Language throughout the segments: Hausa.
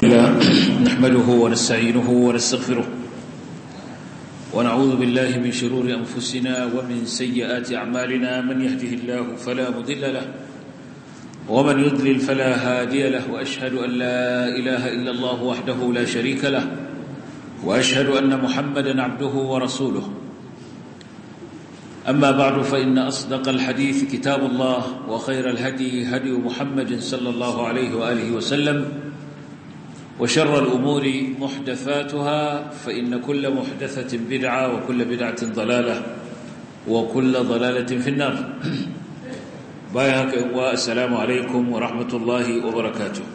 نحمده ونستعينه ونستغفره ونعوذ بالله من شرور أنفسنا ومن سيئات أعمالنا من يهده الله فلا مضل له ومن يضلل فلا هادي له وأشهد أن لا إله إلا الله وحده لا شريك له وأشهد أن محمدا عبده ورسوله أما بعد فإن أصدق الحديث كتاب الله وخير الهدي هدي محمد صلى الله عليه وآله وسلم وشر الأمور محدثاتها فإن كل محدثة بدعة وكل بدعة ضلالة وكل ضلالة في النار بايهك والسلام عليكم ورحمة الله وبركاته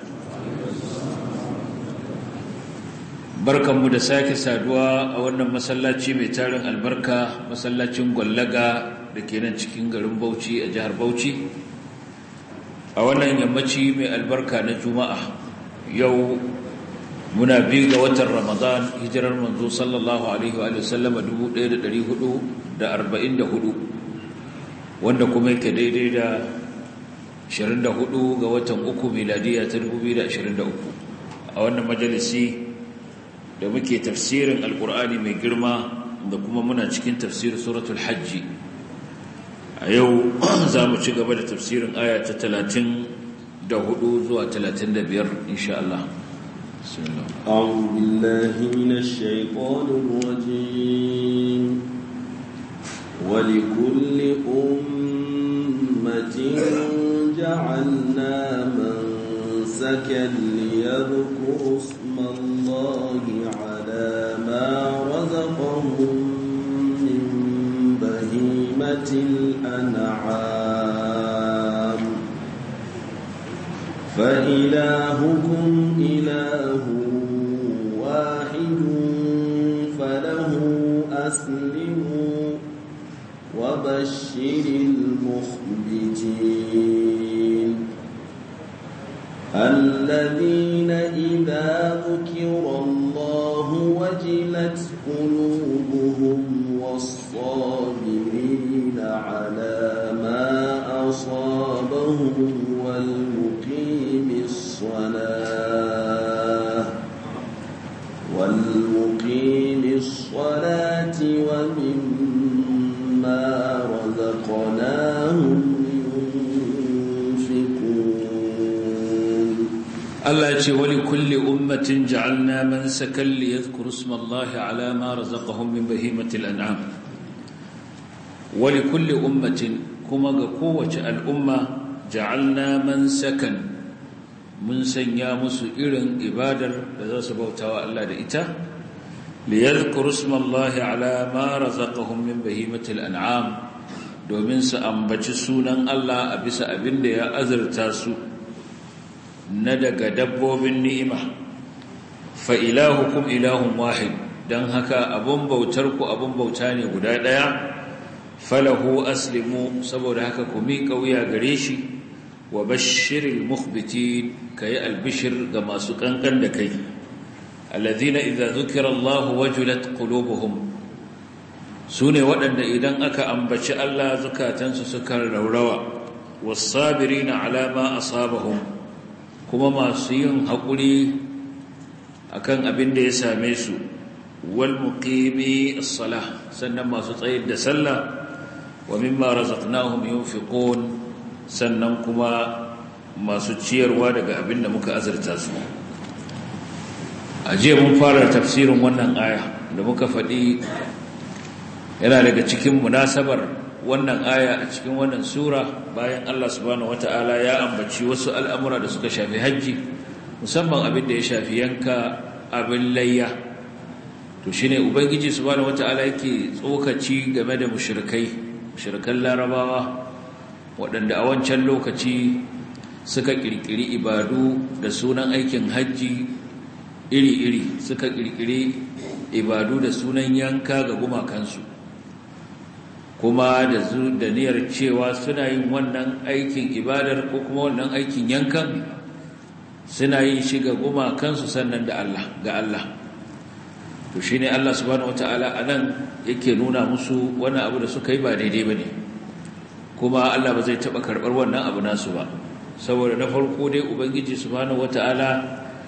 بركة مدساك سادوا أولنا مسلاتي ميتارن البركة مسلاتي مغلقة لكينا تشكين غلوم بوشي أجهر بوشي أولنا يمتي من البركة نجمع يوم muna biyu ga watan Ramadan hijirar manzo sallallahu alaihi wa sallam 1444 wanda kuma yake daidai da 24 ga watan uku miladiya ta 2023 a wannan majalisi da muke tafsirin alqur'ani mai girma da kuma muna cikin tafsirin suratul hajj a yau zamu ci gaba da tafsirin aya ta 34 zuwa 35 insha Allah. أعوذ بالله من الشيطان الرجيم ولكل أمة جعلنا منسكا ليذكروا اسم الله على ما رزقهم من بهيمة الأنعام فإلهكم إله واحد فله أسلموا وبشر المخبتين الذين إذا ذكر الله وجلت قلوبهم والصابرين على ما أصابهم والمقيم الصلاة ومما رزقناهم ينفقون الله يقول ولكل أمة جعلنا منسكا ليذكروا اسم الله على ما رزقهم من بهيمة الأنعام ولكل أمة كما قوة الأمة جعلنا منسكا mun sanya musu irin ibadar da za su bautawa Allah da ita liyadhkuru ismallahi ala ma razaqahum min bahimatil an'am domin su ambaci sunan Allah a bisa abin da ya azurta su na daga dabbobin ni'ima fa ilahukum ilahun wahid dan haka abun bautar ku abun bauta ne guda daya falahu aslimu saboda haka ku miƙa wuya gare shi wa bashiril mukhbitin kai albishir ga masu kankan da kai alladhina idza dhukira Allah wajilat qulubuhum sune waɗanda idan aka ambaci Allah zukatansu suka raurawa was-sabirina ala ma asabahum kuma masu yin hakuri akan abin da ya same su wal muqimi as-salah sannan masu tsayar da sallah wa mimma razaqnahum yunfiqun sannan kuma masu ciyarwa daga abin da muka azurta su a jiya mun fara tafsirin wannan aya da muka faɗi yana daga cikin munasabar wannan aya a cikin wannan sura bayan Allah subhanahu wata'ala ya ambaci wasu al'amura da suka shafi hajji musamman abin da ya shafi yanka abin layya to shine ubangiji subhanahu wata'ala yake tsokaci game da mushrikan larabawa waɗanda a wancan lokaci suka ƙirƙiri ibadu da sunan aikin hajji iri-iri suka ƙirƙiri ibadu da sunan yanka ga gumakansu kuma da niyyar cewa suna yin wannan aikin ibadar ko kuma wannan aikin yankan suna yin shi ga gumakansu sannan ga Allah to shine Allah subhanahu wataala anan yake nuna musu wani abu da suka yi ba daidai bane kuma Allah ba zai taba karbar wannan abu nasu ba saboda na farko dai ubangiji subhanahu wataala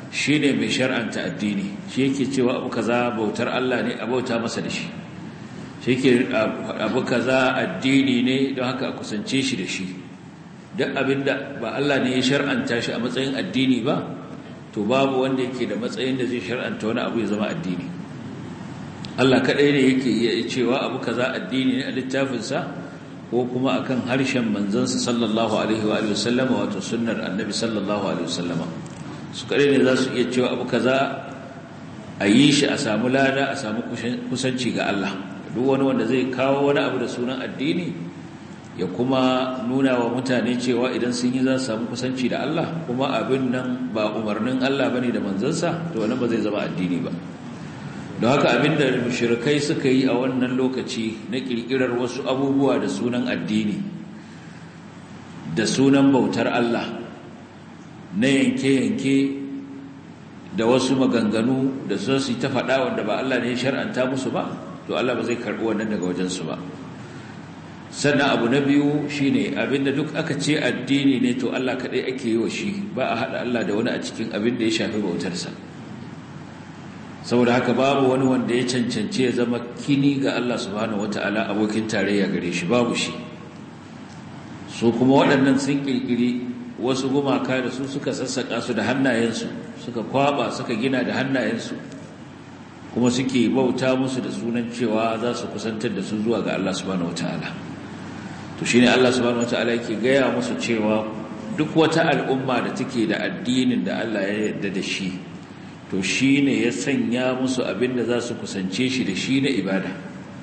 shine mai shar'anta addini, shi yake cewa abu kaza bautar Allah ne a bauta masa da shi yake abu kaza addini ne don haka a kusance shi da shi. duk abinda ba Allah ne ya shar'anta shi a matsayin addini ba, to babu wanda yake da matsayin da zai shar'anta wani abu ya zama addini. Allah kadai ne yake iya cewa abu kaza addini ne a littafinsa ko kuma akan harshen manzansa sallallahu alaihi wa alihi wasallama, wato sunnar annabi sallallahu alaihi wasallama. su kadai ne za su iya cewa abu kaza a yi shi a samu lada, a samu kusanci ga Allah. duk wani wanda zai kawo wani abu da sunan addini ya kuma nuna wa mutane cewa idan sun yi za su samu kusanci da Allah, kuma abin nan ba umarnin Allah bane da manzansa, to wannan ba zai zama addini ba. don haka abinda mushrikai suka yi a wannan lokaci na kirkirar wasu abubuwa da sunan addini, da sunan bautar Allah, na yanke-yanke da wasu maganganu da su ta faɗa wanda ba Allah ne ya shar'anta musu ba, to Allah ba zai karɓi wannan daga wajensu ba. sannan abu na biyu shine abinda duk aka ce addini ne, to Allah kaɗai ake yi wa shi, ba a haɗa Allah da wani a cikin abin da ya shafi bautarsa. saboda haka babu wani wanda ya cancance ya zama kini ga Allah subhanahu wataala abokin tarayya gare shi, babu shi. su kuma waɗannan sun kirkiri wasu gumaka da su suka sassaka su da hannayensu, suka kwaba suka gina da hannayensu, kuma suke bauta musu da sunan cewa za su kusantar da su zuwa ga Allah subhanahu wataala. to shine Allah subhanahu wataala yake gaya musu cewa duk wata al'umma da take da addinin da Allah ya yarda da shi, to shine ya sanya musu abin da za su kusance shi da shi na ibada.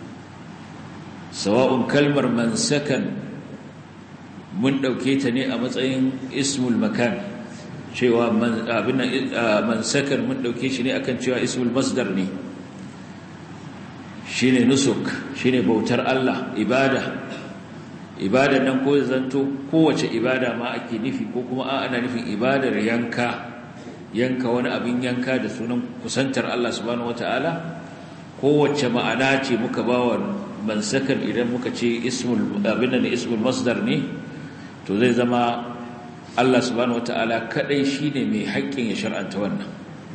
sawa'un kalmar mansakan mun dauke ta ne a matsayin ismul makan, cewa mansakan mun dauke shi ne akan cewa ismul masdar ne, shine nusuk, shine bautar Allah, ibada nan ko zanto kowace ibada ma ake nufi, ko kuma ana nufin ibadar yanka wani abin yanka da sunan kusantar Allah subhanahu wataala. kowace ma'ana ce muka bawa mansakan, idan muka ce ismul masdar ne, to zai zama Allah subhanahu wataala kadai shine mai haƙƙin ya shar'anta wannan.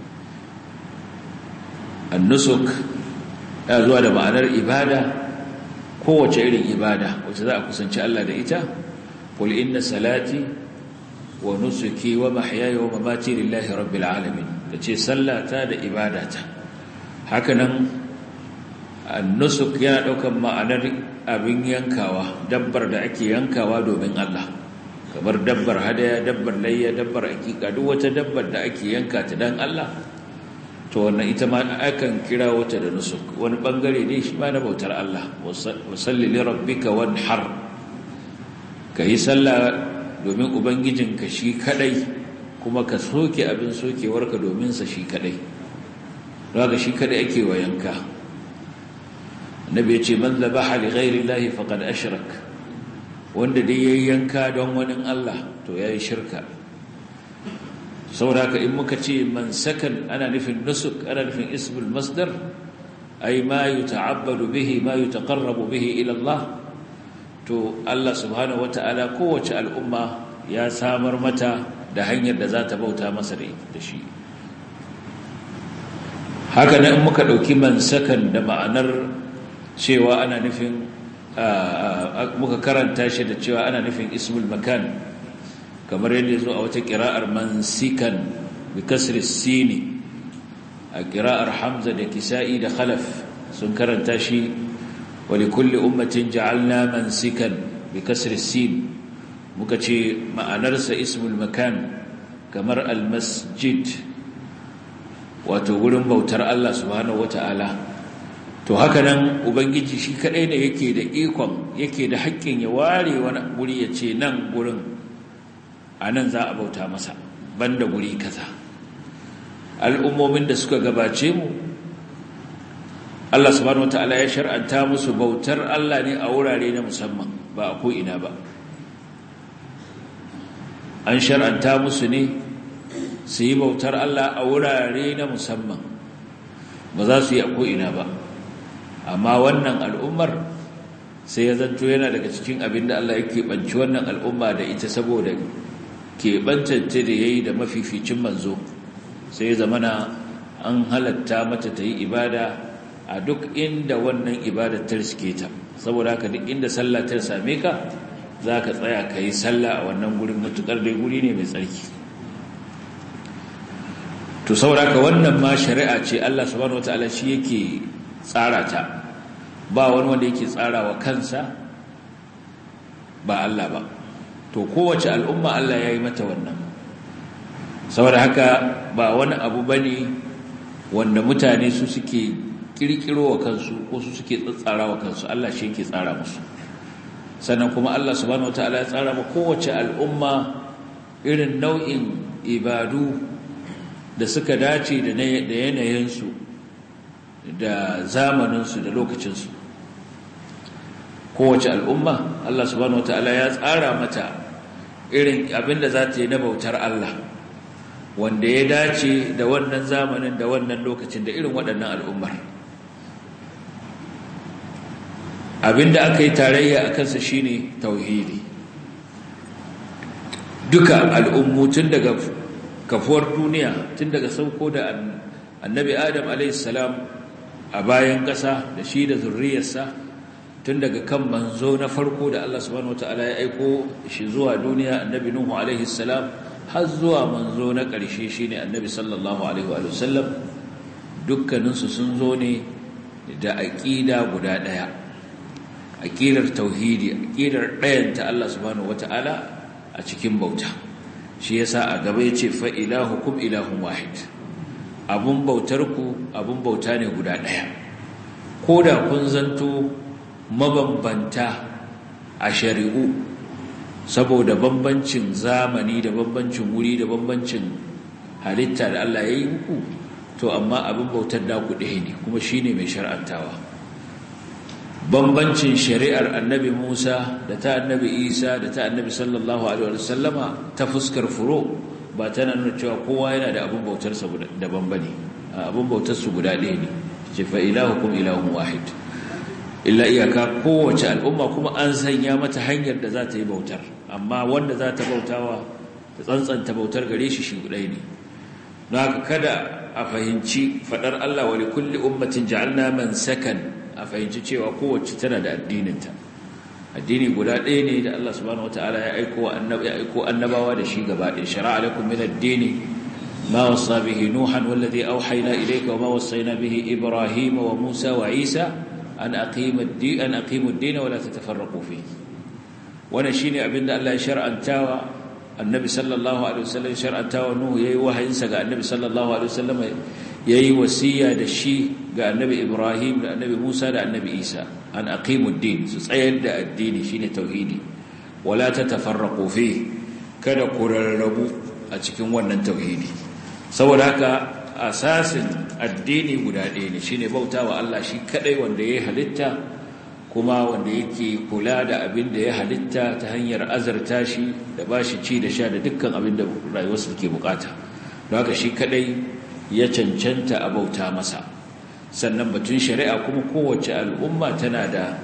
an-nusuk ya zuwa da ma'anar ibada, kowace irin ibada wacce za a kusanci Allah da ita. qul inna salati wa nusuki wa mahyaya wa mamati lillahi rabbil alamin, kace sallata da ibadata. hakanan an-nusuk yana daukan ma'anar abin yankawa, dabbar da ake yankawa domin Allah, kamar dabbar hadaya, dabbar layya, dabbar hakika, duk wata dabbar da ake yanka ta dan Allah, to wannan ita ma akan kira wata da nusuk, wani bangare ne shi ma na bautar Allah. wasalli li rabbika wanhar, kai sallah domin ubangijinka shi kadai, kuma ka soke abin sokewarka domin sa shi kadai. daga shi kadai ake wayanka. annabi ya ce man dhabaha li ghairi llahi faqad ashrak, wanda dai yayi yanka don wani Allah to yayi shirka. saboda haka in muka ce mansakan ana nufin nusuk, ana nufin ismul masdar, ay ma yuta'abbadu bihi, ma yutaqarrabu bihi ila Allah. to Allah subhanahu wataala kowace al'umma ya samar mata da hanyar da za ta bauta masa da shi. haka nan in muka dauki mansakan da ma'anar cewa ana nufin muka karanta shi da cewa ana nufin ismul makan, kamar yadda zo a wata qira'ar mansikan bi kasri sini, a qira'ar Hamza da Kisa'i da Khalaf sun karanta shi wa likulli ummatin ja'alna mansikan bi kasri sin. muka ce ma'anarsa ismul makan kamar al-masjid, wato wurin bautar Allah subhanahu wata'ala. to haka nan ubangiji shi kadai ne yake da ikon, yake da haƙƙin ya ware wani guri ya ce nan gurin anan za a bauta masa, banda guri kaza. al'ummomin da suka gabace mu Allah subhanahu wataala ya shar'anta musu bautar Allah ne a wurare na musamman, ba a ko ina ba. an shar'anta musu ne su yi bautar Allah a wurare na musamman, ba za su yi a ko ina ba. amma wannan al'ummar sai ya zanto yana daga cikin abin da Allah ya keɓanci wannan al'umma da ita, saboda keɓantance da ya yi da mafificin manzo sai zamana an halatta mata ta yi ibada a duk inda wannan ibadar ta riske ta, saboda haka duk inda sallah ta same ka za ka tsaya ka yi sallah a wannan gurin, matuƙar dai guri ne mai tsarki. To saboda haka wannan ma shari'a ce Allah subhanahu wataala shi yake tsara ta, ba wani wanda yake tsara wa kansa ba Allah ba. To kowace al'umma Allah ya yi mata wannan, saboda haka ba wani abu bane wanda mutane su suke kirkiro wa kansu ko su suke tsatsara wa kansu, Allah shi yake tsara musu. Sannan kuma Allah subhanahu wataala ya tsara ma kowace al'umma irin nau'in ibadu da suka dace da yanayinsu da zamaninsu da lokacinsu. Kowace al'umma Allah subhanahu wataala ya tsara mata irin abinda za ta yi na bautar Allah wanda ya dace da wannan zamanin da wannan lokacin da irin waɗannan al'ummar. Abinda aka yi tarayya a kansa shine tauhidi. Duka al'ummu tun daga kafuwar duniya, tun daga sauko da annabi Adam a.s. a bayan ƙasa da shi da zurriyarsa, tun daga kan manzo na farko da Allah subhanahu wataala ya aiko shi zuwa duniya, annabi Nuhu a.s. har zuwa manzo na ƙarshe shine annabi sallallahu alaihi wa sallam, dukkaninsu sun zo ne da aƙida guda ɗaya, aƙidar tauhidi, aƙidar ɗayanta Allah subhanahu wata'ala a cikin bauta. Shi yasa a gaba yace fa ilahukum ilahun wahid, abun bautarku abun bauta ne guda ɗaya. Koda kun zanto mabambanta a shari'u saboda bambancin zamani da bambancin wuri da bambancin halitta da Allah ya yi muku, to amma abin bautar da ku ɗaya ne, kuma shine mai shar'antawa. Bambancin shari'ar annabi Musa da ta annabi Isa da ta annabi sallallahu alaihi wasallama ta fuskar furo ba tana nuna cewa kowa yana da abin bautarsa daban bane, abin bautarsu guda ɗaya ne. Ce fa ilahukum ilahun wahid, illa iyaka kowace al'umma kuma an sanya mata hanyar da za ta yi bautar, amma wanda za ta bautawa ta tsantsanta bautar gare shi ɗaya ne. Don haka kada a fahimci faɗar Allah wa likulli ummatin ja'alna mansakan, a fahimci cewa kowace tana da addininta. Addini guda ɗaya ne da Allah subhanahu wataala ya aiko annabawa da shi gaba ɗaya. Shara'a lakum min ad-dini ma wassa bihi Nuhan wallazi awhayna ilayka wa ma wassayna bihi Ibrahim wa Musa wa Isa an aqimu ad-din wa la tatafarraqu fihi. Wannan shine abinda Allah ya shar'antawa annabi sallallahu alaihi wasallam, shar'antawa Nuhu yayi wahayinsa ga annabi sallallahu alaihi wasallam, yayi wasiya da shi ga annabi Ibrahim da annabi Musa da annabi Isa an aqimu ad-din, su tsayar da addini shine tauhidi, wala tatafarraqu fihi, kada ku rarrabu a cikin wannan tauhidi. Saboda haka asasin addini guda ɗaya ne, shine bautawa Allah shi kadai wanda ya halitta kuma wanda yake kula da abin da ya halitta ta hanyar azarta shi da bashi ci da sha da dukkan abin da rayuwarsa take bukata. Don haka shi kadai ya cancanta a bauta masa. Sannan batun shari'a kuma kowace al'umma tana da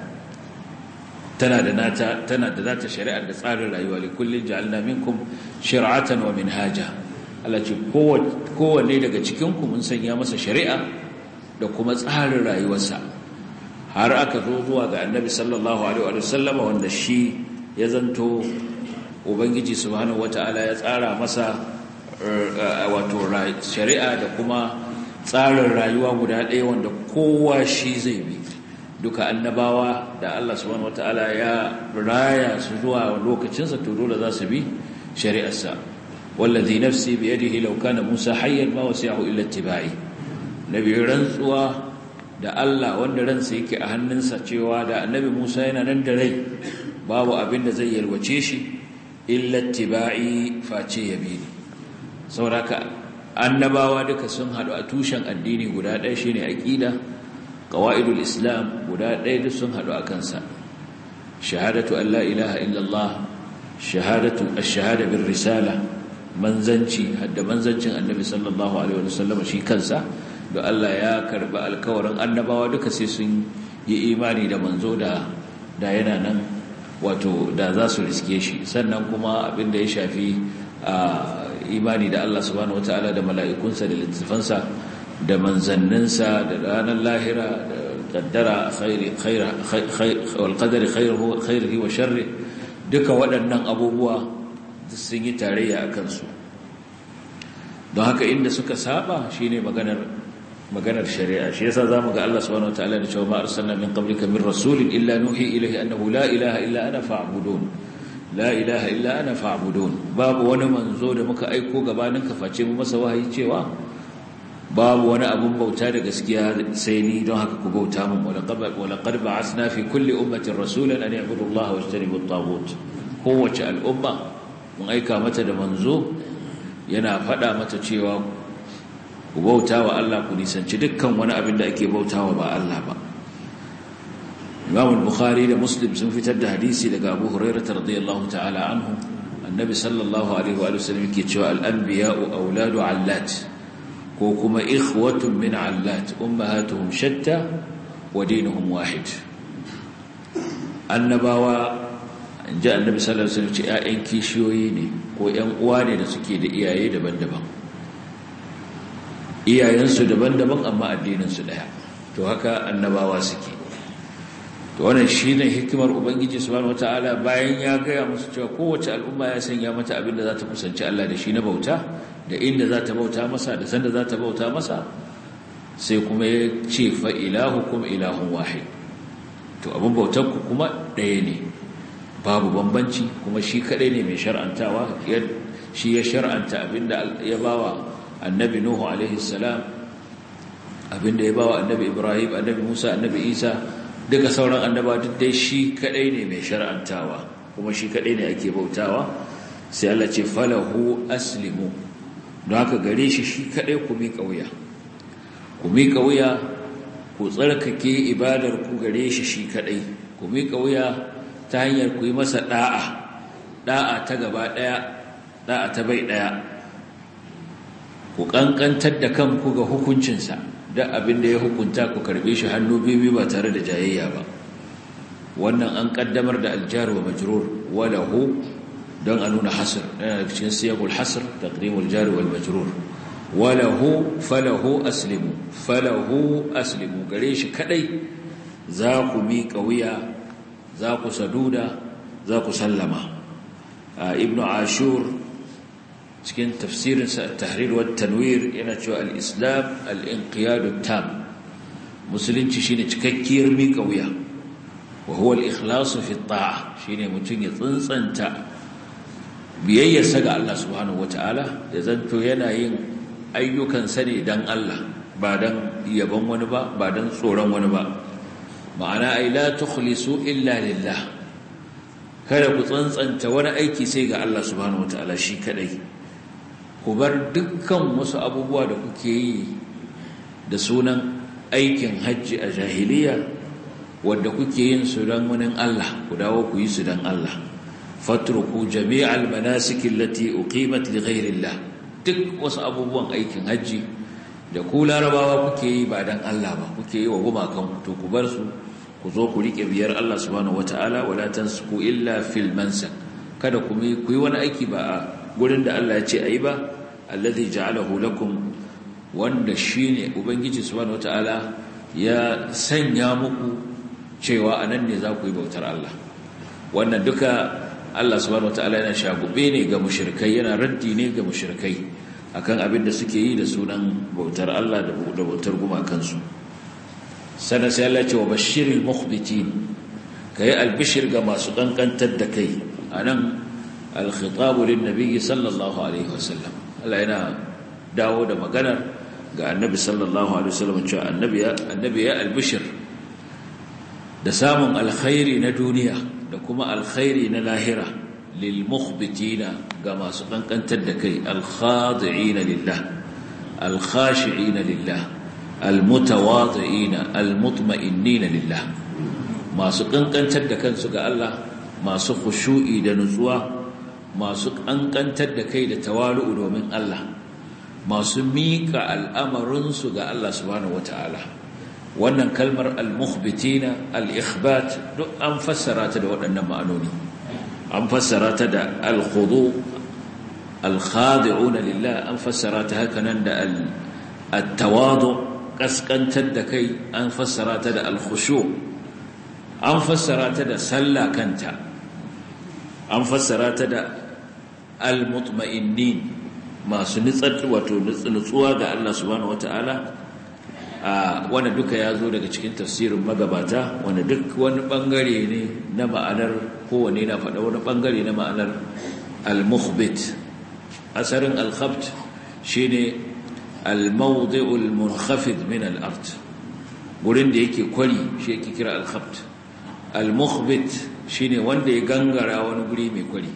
nata shari'ar da tsarin rayuwa. Li kullin ja'alna minkum shir'atan wa minhaja. Allah ce kowanne daga cikin ku mun sanya masa shari'a da kuma tsarin rayuwarsa. Har aka zo zuwa ga annabi sallallahu alaihi wa sallama, wanda shi ya zanto ubangiji subhanahu wata'ala ya tsara masa wato shari'a da kuma tsarin rayuwa guda ɗaya wanda kowa shi zai bi. Duka annabawa da Allah subhanahu wataala ya raya su zuwa lokacinsa, to dole za su bi shari'arsa. wallazi nafsi bi yadihi law kana Musa hayyan ma wasi'ahu illa ittiba'i. Nabi rantsuwa da Allah wanda ransa yake a hannunsa cewa da annabi Musa yana nan da rai babu abin da zai yalwace shi illa ittiba'i, face ya bi ni. Saboda annabawa duka sun haɗu a tushen addini guda ɗaya shine aqida, qawaidul islam guda ɗaya duk sun haɗu a kansa. Shahadatu an la ilaha illallah, ash-shahada bir risala, manzanci, hadda manzancin annabi sallallahu alaihi wasallam shi kansa da Allah ya karba alkawarin annabawa duka sai sun yi imani da manzo da yana nan, wato da za su riske shi. Sannan kuma abin da ya shafi imani da Allah subhanahu wataala da mala'ikunsa da littafansa da manzanninsa da ranar lahira da qaddara wal qadari khairihi wa sharri, duka waɗannan abubuwa sun yi tarayya a kansu. don haka inda suka saba shine maganar shari'a. shi yasa zamu ga Allah subhanahu wataala da cewa ma arsalna min qablika min rasulin illa nuhi ilayhi annahu la ilaha illa ana fa'budun, la ilaha illa ana fa'budun. babu wani manzo da muka aiko gabanin ka face mu masa wahayi cewa babu wani abun bauta da gaskiya sai ni, don haka ku bauta mun. walaqad ba'athna fi kulli ummatin rasulan an ya'budu Allah wa yajtanibu at-taghut. kowace al'umma mun aika mata da manzo yana faɗa mata cewa ku bauta wa Allah, ku nisanci dukkan wani abin da ake bautawa ba Allah ba. Imam al-Bukhari da Muslim sun fitar da hadisi daga Abu Hurairah radiyallahu ta'ala anhu, annabi sallallahu alaihi wa sallam yake cewa al-anbiya'u awladu 'allat, ko kuma ikhwatun min 'allat, ummahatuhum shatta wa dinuhum wahid. Annabawa, inji annabi sallallahu alaihi wa sallam, ce ƴaƴan kishiyoyi ne ko ƴan uwa ne da suke da iyaye daban-daban, iyayensu daban-daban amma addininsu ɗaya. To haka annabawa suke. To wannan shine hikimar ubangiji subhanahu wataala, bayan ya gaya musu cewa kowace al'umma ya sanya mata abin da za ta kusanci Allah da shi na bauta, da inda za ta bauta masa, da sanda za ta bauta masa, sai kuma ya ce fa ilahukum ilahun wahid. To abin bautar ku kuma ɗaya ne, babu bambanci, kuma shi kadai ne mai shar'antawa. Shi ya shar'anta abinda ya bawa annabi Nuhu alaihi salam, abinda ya bawa annabi Ibrahim, annabi Musa, annabi Isa, duka sauran annaba duk dai shi kadai ne mai shar'antawa, kuma shi kadai ne ake bautawa. Sai Allah ce falahu aslimu, don haka gare shi shi kadai ku miƙa wuya, ku miƙa wuya, ku tsarkake ibadar ku gare shi shi kadai, ku miƙa wuya ta hanyar ku yi masa da'a ta gaba daya, da'a ta bai daya, ku kankantar da kanku ga hukuncinsa, da abin da ya hukunta ku karbe shi hannu biyu ba tare da jayayya ba. wannan an kaddamar da aljar wa majrur walahu don a nuna hasr, yana cikin siyagul hasr taqdimul jar wal majrur. walahu falahu aslimu, falahu aslimu, gare shi kadai za ku miƙa wuya, za ku saduda, za ku sallama. ibnu ashur cikin tafsirinsa at-tahrir wa at-tanwir yana cewa al-islam al-inqiyadu tam, musulunci shine cikakkiyar miƙa wuya, wa huwa al-ikhlasu fi at-ta'a, shine mutun ya tsantsanta biyayyarsa ga Allah subhanahu wataala, ya zanto yana yin ayyukansa ne dan Allah, ba dan yabon wani ba, ba dan tsoron wani ba. ma'ana ay la tukhlisu illa lillah, kada ku tsantsanta wani aiki sai ga Allah subhanahu wataala shi kadai. ku bar dukkan wasu abubuwa da kuke yi da sunan aikin hajji a jahiliya, wanda kuke yin su dan wani Allah, ku dawo ku yi su dan Allah. fatruku jami'al manasik allati uqimat li ghayrillah, duk wasu abubuwan aikin hajji da ku larabawa kuke yi ba dan Allah ba, kuke yi wa gumakan ku, to ku bar su, ku zo ku rike biyar Allah subhanahu wataala. wala tansuku illa fil mansak, kada ku yi wani aiki ba a gurin da Allah ya ce ayi ba. alladhi ja'alahu lakum, wanda shine ubangiji subhanahu wataala ya sanya muku cewa anan ne za ku yi bautar Allah. wannan duka Allah subhanahu wataala yana shagube ne ga mushrikai, yana raddi ne ga mushrikai akan abin da suke yi da sunan bautar Allah da bautar gumakansu. sannan sai Allah ya ce wa bashiril mukhbitin, kai albishir ga masu kankantar da kai. anan al-khitabu lin-nabi sallallahu alaihi wasallam, Allah yana dawo da maganar ga annabi sallallahu alaihi wasallam, cewa annabi ya albishir da samun alkhairi na duniya da kuma alkhairi na lahira lil mukhbitina, ga masu kankantar da kai, al khadi'ina lillah, al khashi'ina lillah, al mutawadi'ina, al mutma'innina lillah, masu kankantar da kansu ga Allah, masu khushu'i da nutsuwa, masu kankantar da kai da tawalu'u domin Allah, masu mika al'amarinsu ga Allah subhanahu wataala. wannan kalmar al-mukhbitina, al-ikhbat, duk an fassara ta da waɗannan ma'anoni. an fassara ta da al-khudu al-khadi'una lillah an fassara ta haka nan da at-tawadu kaskantar da kai an fassara ta da al-khushu an fassara ta da sallah kanta an fassara ta da al-mutma'innin masu nutsuwa ga Allah subhanahu wataala wanda duka ya zo daga cikin tafsirin magabata wanda duk wani bangare ne na ma'anar kowane na faɗa wani bangare na ma'anar al-mukhbit asarin al-khabt shine al-mawdi'u al-munkhafid min al-ard gurin da yake kwari shi yake kira al-khabt al-mukhbit shine wanda ya gangara wani guri mai kwari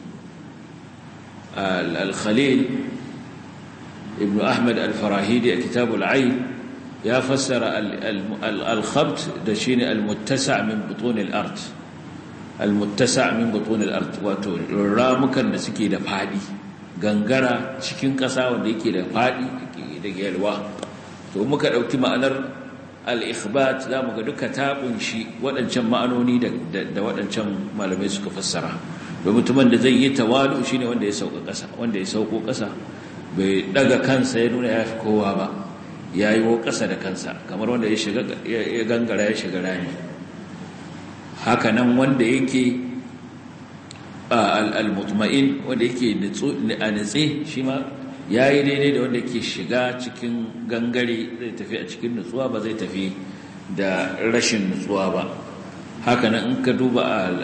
al-khalil ibn ahmad al-farahidi a kitabul ayn ya fassara al-khabt da shine al-muttasa' min butun al-ard al-muttasa' min butun al-ard wato ramukan da suke da fadi gangara cikin ƙasa wanda yake da fadi da yalwa to muka dauki ma'anar al-ikhbat zamu ga duka ta kunshi waɗancan ma'anoni da waɗancan malamai suka fassara domin mutumin da zai yi tawalu shine wanda ya sauka ƙasa wanda ya sauko ƙasa bai daga kansa ya nuna yafi kowa ba ya yi wo ƙasa da kansa kamar wanda ya gangara ya shiga rami haka nan wanda yake al-mutma'in wanda yake a nitse shi ma ya yi daidai da wanda yake shiga cikin gangare zai tafi a cikin nutsuwa ba zai tafi da rashin nutsuwa ba haka nan in ka duba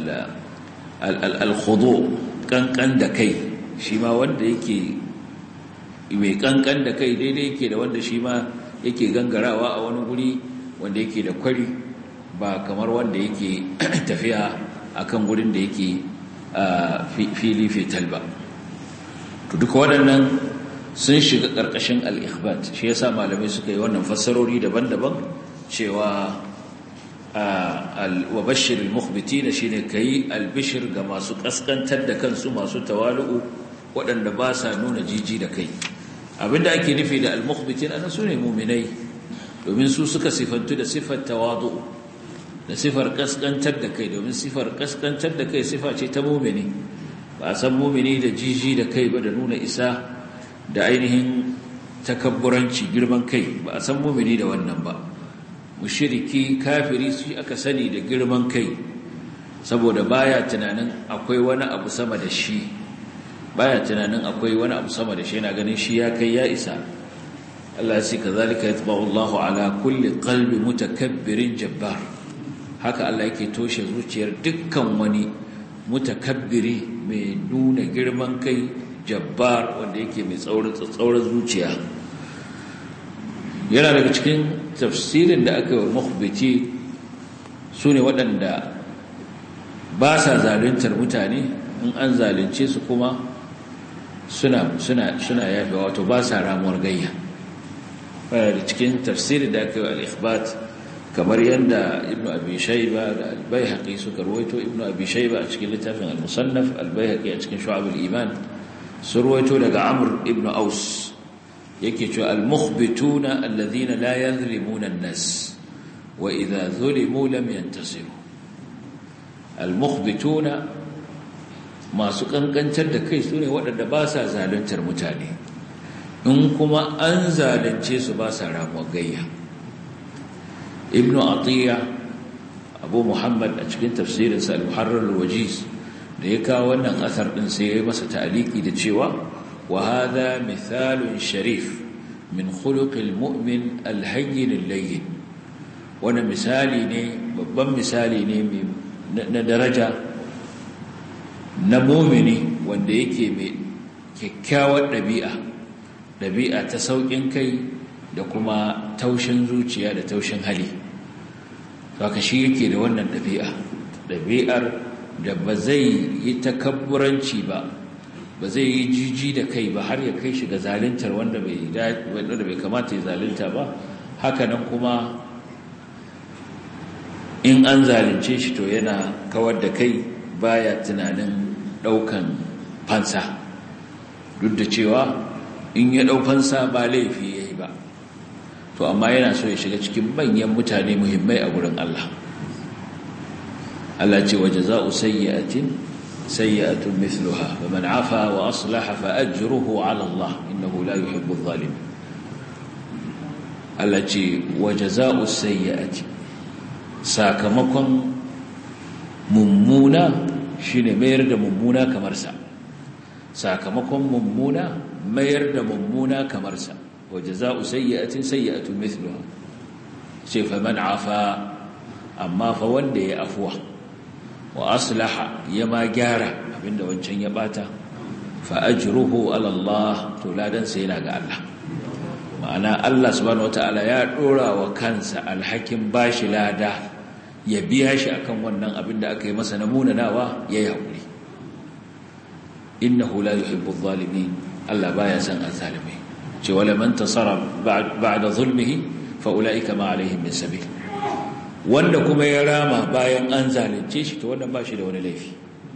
al-khudu kankan da kai shi ma wanda yake mai kankan da kai daidai yake da wanda shi ma yake gangarawa a wani guri wanda yake da kwari ba kamar wanda yake tafiya akan gurin da yake fili fetal ba to duka waɗannan sun shiga ƙarƙashin al-ikhbat shi yasa malamai suka yi wannan fassarori daban-daban cewa wa bashir al-mukhbitin shine kai al-bishr ga masu kaskantar da kansu masu tawalu waɗanda ba sa nuna jiji da kai abinda ake nufi da al-mukhbitin ana sune mu'minai domin su suka sifantu da sifar tawadu da sifar kaskantar da kai domin sifar kaskantar da kai sifa ce ta mu'mini ba a san mu'mini da jiji da kai ba da nuna isa da ainihin takabburanci girman kai ba a san mu'mini da wannan ba mushriki kafiri shi aka sani da girman kai saboda baya tunanin akwai wani abu sama da shi baya tunanin akwai wani abu sama da shi yana ganin shi ya kai ya isa Allah ya ce kazalika yatba'u Allahu ala kulli qalbi mutakabbirin jabbar haka Allah yake toshe zuciyar dukkan wani mutakabbiri mai nuna girman kai jabbar wanda yake mai tsaurin zuciya yana daga cikin tafsirin da aka yi wa mukhbiti sune waɗanda ba sa zaluntar mutane in an zalunce su kuma suna yafe wato ba sa ramuwar gayya da cikin tafsirin da aka yi al-ikhbat kamar yadda ibn abi shayba da al-baihaqi suka rawaito ibn abi shayba a cikin littafin al-musannaf al-baihaqi a cikin shu'ab al-iman sun rawaito daga amr ibn aus yake cewa al-mukhbituna alladhina la yadhlimuna an-nas wa idha zulimu lam yantasiru al-mukhbituna masu kankantar da kai sune waɗanda ba sa zaluntar mutane in kuma an zalunce su ba sa ramuwar gayya ibn atiya abu muhammad a cikin tafsirinsa al-muharrar al-wajiz da ya kawo wannan asar din sai ya yi masa ta'aliki da cewa wa hadha mithalun sharif min khuluqil mu'min al-hayyin al-layyin wannan misali ne babban misali ne na daraja na mu'mini wanda yake mai kyakkyawar ɗabi'a ta sauƙin kai da kuma taushin zuciya da taushin hali haka shi yake da wannan ɗabi'ar da ba zai yi takabburanci ba zai yi jiji da kai ba har ya kai shi ga zaluntar wanda bai kamata ya zalunta ba haka nan kuma in an zalunce shi to yana kawar da kai baya tunanin ɗaukan fansa duk da cewa in ya ɗau fansa ba laifi ya yi ba to amma yana so ya shiga cikin manyan mutane muhimmai a gurin Allah Allah ce waje za'u sayyi'atin sayyi'atun mithluha faman 'afa wa aslaha fa ajruhu 'ala Allah innahu la yuhibbu adh-dhalimin. Allah ce wa jazaa'u sayyi'ati, sakamakon mummuna shine mayar da mummuna kamar sa. Sakamakon mummuna mayar da mummuna kamar sa. wa jazaa'u sayyi'atin sayyi'atun mithluha. ce faman afa, amma fa wanda ya afuwa wa aslaha ya ma gyara abinda wancan ya bata, fa ajruhu ala Allah, to ladan sai yana ga Allah. Ma'ana Allah subhanahu wataala ya dora wa kansa alhakin bashi lada, ya biya shi akan wannan abinda aka yi masa namunanawa, yayi hakuri. innahu la yuhibbu adh-dhalimin, Allah baya san azzalimai. ce wala man tasara ba'da zulmihi fa ulaika ma alaihim min sabil. Wanda kuma ya rama bayan an zalunce shi, to wannan ba shi da wani laifi.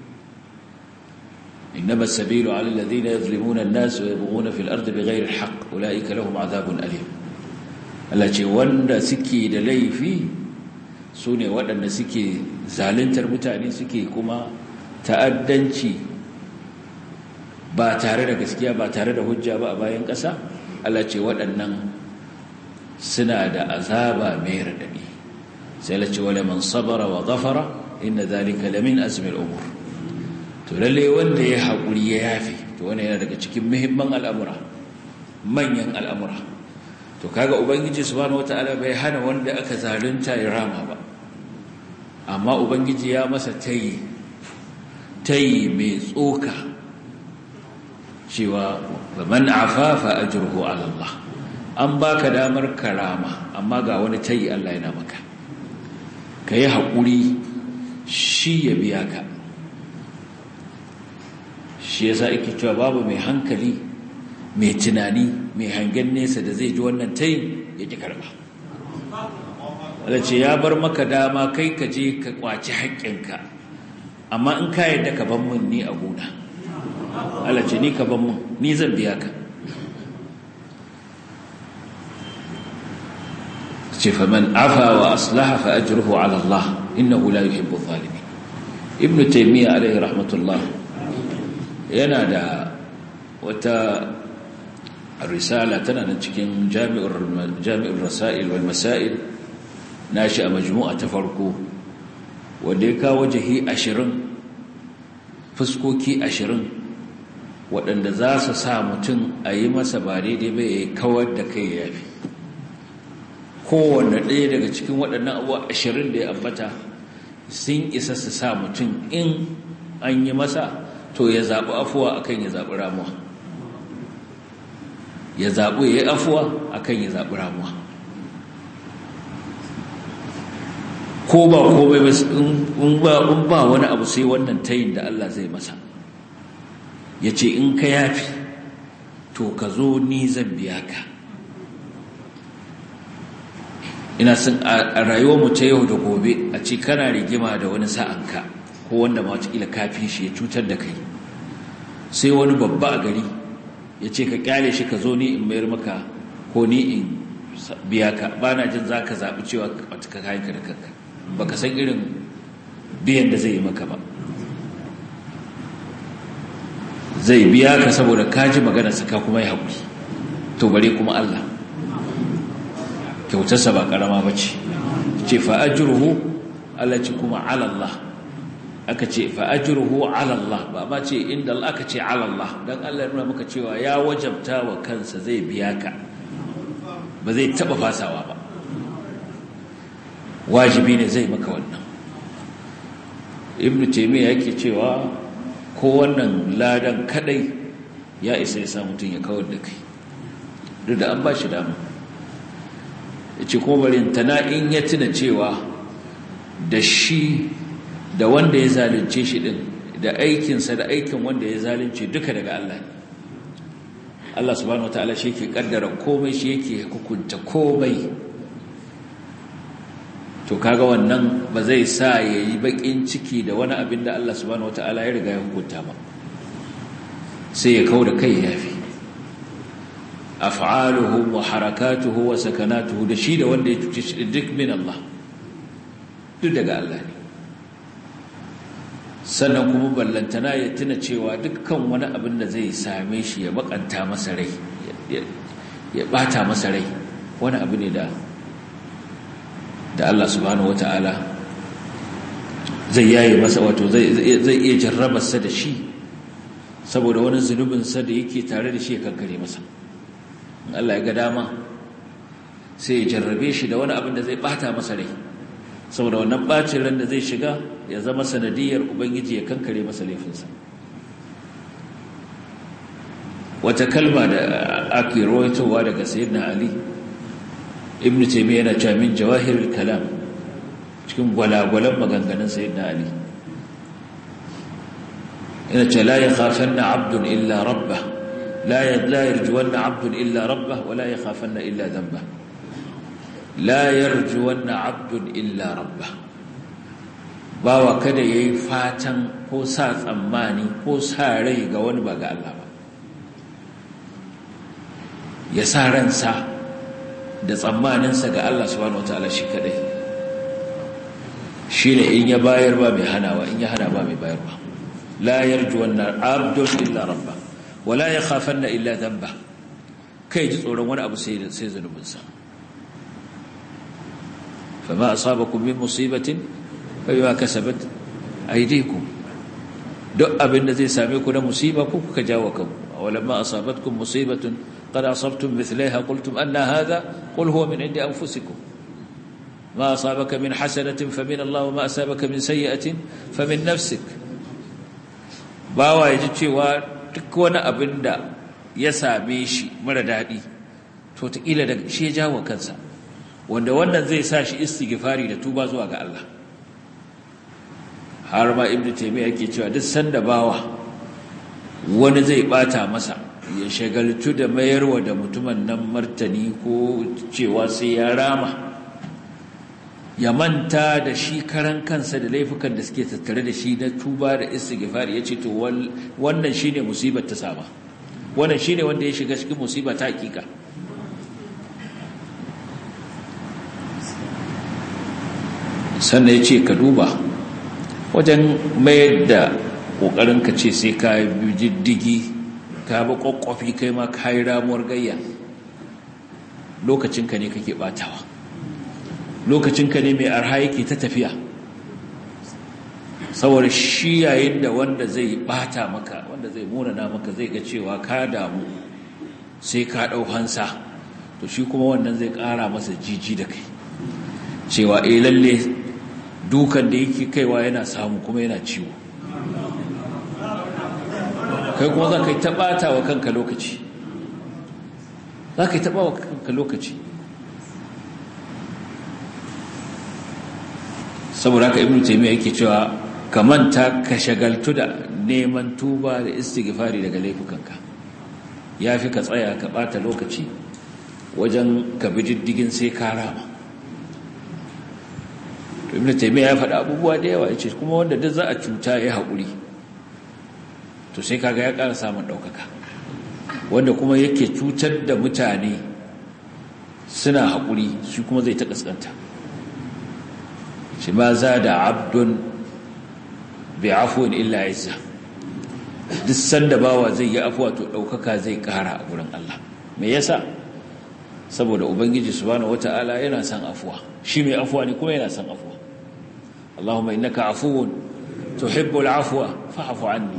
innama as-sabilu 'ala alladhina yadhlimuna an-nas wa yabghuna fil ardi bighayri al-haqq ulaika lahum 'adhabun alim. Allah ce wanda suke da laifi sune waɗanda suke zaluntar mutane, suke kuma ta'addanci ba tare da gaskiya, ba tare da hujja ba a bayan ƙasa. Allah ce waɗannan suna da azaba mai radadi. sai Allah ce wala man sabara wa ghafara inna dhalika lamin azmi al-umur. to lalle wanda ya haƙuri ya yafi, to wannan yana daga cikin muhimman al'amura, manyan al'amura. to kaga ubangiji subhanahu wataala bai hana wanda aka zalunta ya rama ba, amma ubangiji ya masa tayi mai tsoka, cewa man afa fa ajruhu ala Allah. an baka damar karama, amma ga wani tayi Allah yana maka, kai hakuri shi ya biya ka. shi yasa yake cewa babu mai hankali, mai tunani, mai hangen nesa da zai ji wannan tayin ya ki karba. Allah ce ya bar maka dama kai ka je ka kwaci haƙƙinka, amma in ka yarda ka ban mun ni a gona. Allah ce ni ka ban mun, ni zan biya ka. ce faman afa wa aslaha fa ajruhu ala Allah innahu la yuhibbu adh-dhalimin. Ibn Taymiyyah alayhi rahmatullah yana da wata risala tana nan cikin Jami'ur Rasail wal Masail nashi a majmu'a ta farko, wanda ya kawo wajahi 20, fuskoki 20 waɗanda za su sa mutum a yi masa ba daidai ba ya kawar da kai ya yafi. kowanne ɗaya daga cikin waɗannan abuwa 20 da ya ambata sun isa su sa mutum in an yi masa to ya zaɓi afuwa akan ya zaɓi ramuwa, ya zaɓi ya yi afuwa akan ya zaɓi ramuwa. ko ba komai in ba wani abu sai wannan tayin da Allah zai masa, ya ce in ka yafi to ka zo ni zan biya ka. ina son a rayuwarmu ta yau da gobe a ce kana rigima da wani sa'anka ko wanda ma wataƙila kafin shi ya cutar da kai, sai wani babba a gari ya ce ka kyale shi ka zo ni in mayar maka ko ni in biya ka. ba na jin za ka zaɓi cewa ka kayanka da kanka, ba ka san irin biyan da zai yi maka ba. zai biya ka saboda ka ji maganarsa ka kuma yi haƙuri, to bare kuma Allah kyautarsa ba ƙarama ba ce. ce fa'ajiruhu, Allah ce kuma alallah, aka ce fa'ajiruhu alallah, ba ma ce inda aka ce alallah, don Allah nuna maka cewa ya wajabta wa kansa zai biya ka, ba zai taɓa fasawa ba, wajibi ne zai maka wannan. Ibn Taymiyyah yake cewa ko wannan ladan kadai ya isa ya sa mutum ya kawar da kai, duk da an ba shi dama. ya ce ko barin tana in ya tuna cewa da shi da wanda ya zalunce shi din, da aikinsa da aikin wanda ya zalunce duka daga Allah ne. Allah subhanahu wataala shi yake kaddara komai, shi yake hukunta komai. to kaga wannan ba zai sa yayi bakin ciki da wani abin da Allah subhanahu wataala ya riga ya hukunta ba, sai ya kauda kai yafi. af'aluhu wa harakatuhu wa sakanatuhu, da shi da wanda ya tuce shi duk min Allah, duk daga Allah ne. sannan kuma ballantana ya tuna cewa dukkan wani abin da zai same shi ya bakanta masa rai ya bata masa rai wani abu ne da Allah subhanahu wata'ala zai yaye masa, wato zai iya jarrabarsa da shi saboda wani zunubinsa da yake tare da shi ya kankare masa. in Allah ya ga dama sai ya jarrabe shi da wani abin da zai bata masa rai, saboda wannan bacin ran da zai shiga ya zama sanadiyar ubangiji ya kankare masa laifinsa. wata kalma da ake rawaitowa daga sayyidina Ali ibn Taymiyyah yana cewa min jawahirul kalam, cikin gwalagwalan maganganun sayyidina Ali yana cewa la yakhafanna 'abdun illa rabbah, la yarjuwanna 'abdun illa rabbah wa la yakhafanna illa dhanbah. la yarjuwanna 'abdun illa rabbah, bawa kada yayi fatan ko sa tsammani ko sa rai ga wani ba ga Allah ba, ya sa ransa da tsammaninsa ga Allah subhanahu wataala shi kadai. shine in ya bayar ba mai hanawa, in ya hana ba mai bayarwa. la yarjuwanna 'abdun illa rabbah wa la yakhafanna illa dhanbah, kai ji tsoron wani abu sai zunubinsa. فما أصابكم من مصيبة فبما كسبت أيديكم, duk abin da zai same ku na musiba ku kuka jawo kanku. walamma asabatkum musibatun qad asabtum mithlaiha qultum anna hadha qul huwa min indi anfusikum ma asabaka min hasanatin famin Allah wa ma asabaka min sayyi'atin famin nafsik. bawa yaji cewa duk wani abin da ya same shi mara dadi to ta kila da shi ya jawo kansa, wanda wannan zai sa shi istighfari da tuba zuwa ga Allah. har ma ibnu taymiya yake cewa duk sanda bawa wani zai bata masa, ya shagaltu da mayarwa da mutumin nan martani ko cewa sai ya rama, ya manta da shi karan kansa da laifukan da suke tattare da shi na tuba da istighfari. yace to wannan shine musibar ta sama, wannan shine wanda ya shiga cikin musiba ta hakika. sannan ya ce ka duba wajen mayar da ƙoƙarin ka ce sai ka yi diddigi ka ba ƙwaƙwafi kai ma ka yi ramuwar gayya, lokacinka ne kake ɓatawa, lokacinka ne mai arha yake ta tafiya. saboda shi yayin da wanda zai ɓata maka, wanda zai munana maka, zai ga cewa ka damu sai ka ɗau hansa, to shi kuma wannan zai ƙara masa jiji da kai cewa lalle dukan da yake kaiwa yana samu kuma yana ciwo. kai kuma za ka yi taɓata wa kanka lokaci, za ka yi taɓa wa kanka lokaci. saboda haka ibnu taymiya yake cewa ka manta, ka shagaltu da neman tuba da istighfari daga laifukanka, yafi ka tsaya ka ɓata lokaci wajen ka bi diddigin sai ka rama. ibn taymiya ya faɗa abubuwa da yawa, yace kuma wanda duk za a cuta ya haƙuri to sai kaga ya ƙara samun ɗaukaka, wanda kuma yake cutar da mutane suna haƙuri shi kuma zai ta ƙasƙanta. shi ma za da abdun bi afwin illa izza, duk sanda bawa zai yi afuwa to ɗaukaka zai ƙara a gurin Allah. me yasa? saboda ubangiji subhanahu wataala yana son afuwa, shi mai afuwa ne kuma yana son afuwa. Allahumma innaka afuwun tuhibbul afwa fa'fu anni.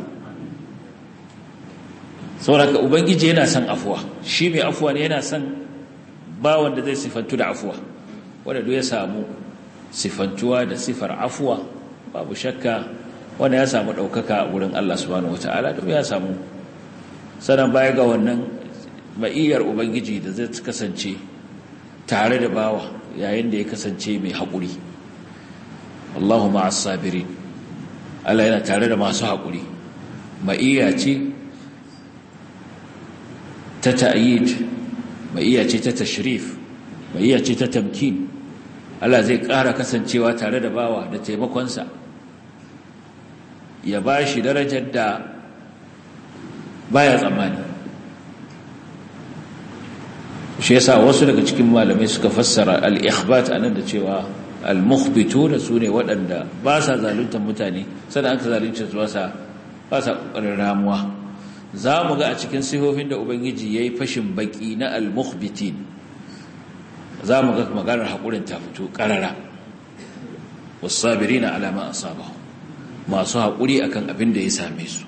saboda ubangiji yana son afuwa, shi mai afuwa ne, yana son bawan da zai sifantu da afuwa. wanda duk ya samu sifantuwa da sifar afuwa, babu shakka wanda ya samu daukaka a gurin Allah subhanahu wataala, don ya samu sanan baya ga wannan ma'iyar ubangiji da zai kasance tare da bawa yayin da ya kasance mai haƙuri. Allahu ma'as sabirin, Allah yana tare da masu haƙuri. ma'iyya ce ta ta'yid, ma'iyya ce ta tashrif, ma'iyya ce ta tamkin. Allah zai ƙara kasancewa tare da bawa da taimakonsa, ya bashi darajar da baya tsammani. shi yasa wasu daga cikin malamai suka fassara al-ikhbat anan da cewa al-mukhbituna sune waɗanda ba sa zaluntar mutane sannan aka zalunce su ba sa ƙoƙarin ramuwa. za mu ga a cikin sifofin da ubangiji yayi fashin baki na al-mukhbitin za mu ga maganar haƙurin ta fito ƙarara was-sabirina ala ma asabahum masu haƙuri akan abin da ya same su.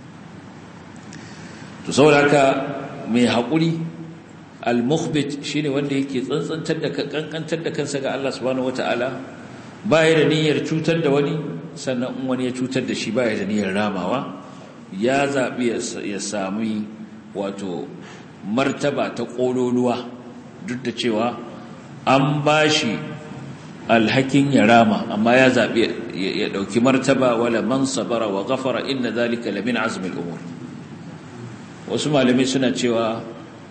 To saboda haka mai haƙuri al-mukhbit shine wanda yake tsantsantar da kankantar da kansa ga Allah subhanahu wataala baya da niyyar cutar da wani sannan in wani ya cutar da shi baya da niyyar ramawa ya zabi ya sami wato martaba ta kololuwa duk da cewa an bashi alhakin ya rama amma ya zabi ya dauki martaba wala man sabara wa ghafara inna dhalika lamin azmi al-umur. Wasu malamai suna cewa